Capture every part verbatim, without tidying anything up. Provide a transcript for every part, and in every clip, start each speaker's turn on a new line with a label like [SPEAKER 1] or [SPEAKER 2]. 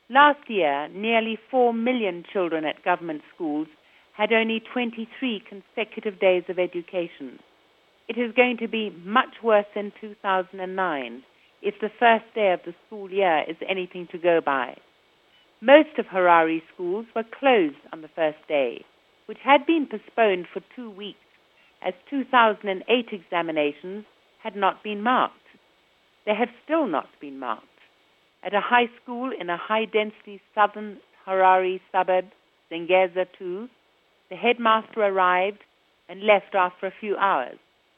[SPEAKER 1] Last year, nearly four million children at government schools had only twenty-three consecutive days of education. It is going to be much worse in two thousand nine if the first day of the school year is anything to go by. Most of Harare schools were closed on the first day, which had been postponed for two weeks as two thousand eight examinations had not been marked. They have still not been marked. At a high school in a high-density southern Harare suburb, Zengeza two, the headmaster arrived and left after a few hours.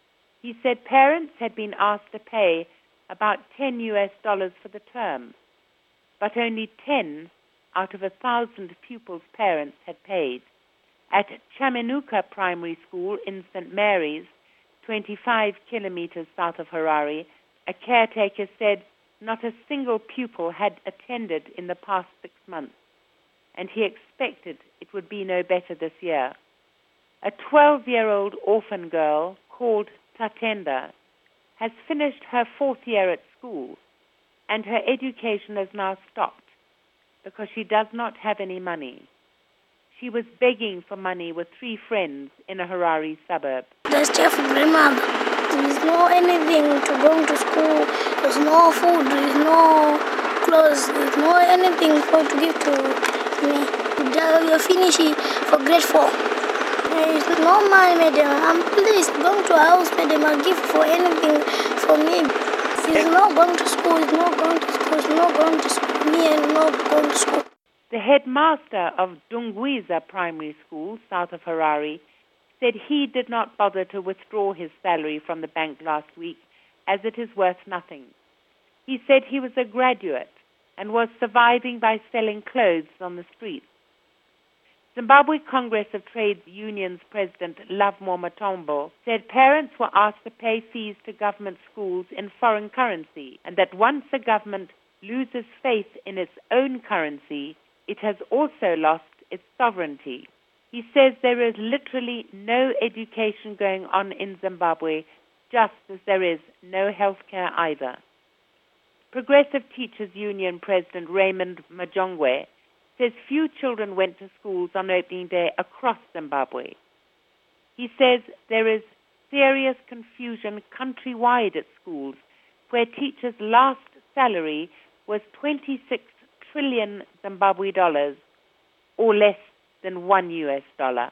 [SPEAKER 1] He said parents had been asked to pay about ten U S dollars for the term, but only ten out of a thousand pupils' parents had paid. At Chamenuka Primary School in Saint Mary's, twenty-five kilometers south of Harare, a caretaker said not a single pupil had attended in the past six months, and he expected it would be no better this year. A twelve-year-old orphan girl called Tatenda has finished her fourth year at school, and her education has now stopped because she does not have any money. She was begging for money with three friends in a Harare suburb.
[SPEAKER 2] There's just grandmother. There's no anything to go to school. There's no food. There's no clothes. There's no anything for to give to me. We're finishing for grade four. There's no money, madam. I'm please going to a house, madam. I'll give for anything for me. He's not going to school. He's not going to school. He's not going to school. Me and not going to school.
[SPEAKER 1] The headmaster of Dungwiza Primary School, south of Harare, said he did not bother to withdraw his salary from the bank last week as it is worth nothing. He said he was a graduate and was surviving by selling clothes on the streets. Zimbabwe Congress of Trade Unions President Lovemore Matombo said parents were asked to pay fees to government schools in foreign currency, and that once the government loses faith in its own currency, it has also lost its sovereignty. He says there is literally no education going on in Zimbabwe, just as there is no health care either. Progressive Teachers Union President Raymond Majongwe says few children went to schools on opening day across Zimbabwe. He says there is serious confusion countrywide at schools where teachers' last salary was twenty-six trillion Zimbabwe dollars, or less than one U S dollar.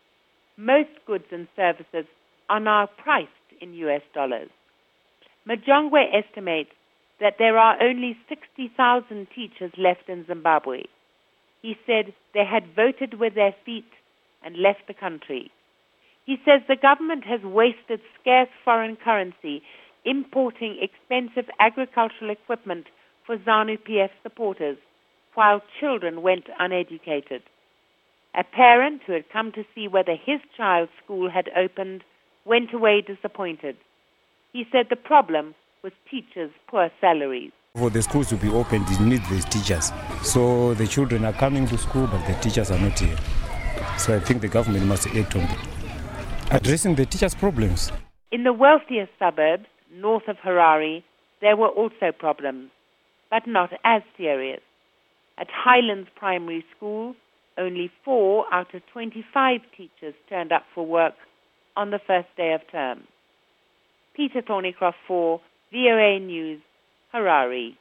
[SPEAKER 1] Most goods and services are now priced in U S dollars. Majongwe estimates that there are only sixty thousand teachers left in Zimbabwe. He said they had voted with their feet and left the country. He says the government has wasted scarce foreign currency importing expensive agricultural equipment for ZANU-P F supporters, while children went uneducated. A parent who had come to see whether his child's school had opened went away disappointed. He said the problem was teachers' poor salaries.
[SPEAKER 3] For the schools to be opened, it needs the teachers. So the children are coming to school, but the teachers are not here. So I think the government must act on addressing the teachers' problems.
[SPEAKER 1] In the wealthier suburbs, north of Harare, there were also problems, but not as serious. At Highlands Primary School, only four out of twenty-five teachers turned up for work on the first day of term. Peter Thornycroft for V O A News, Harare.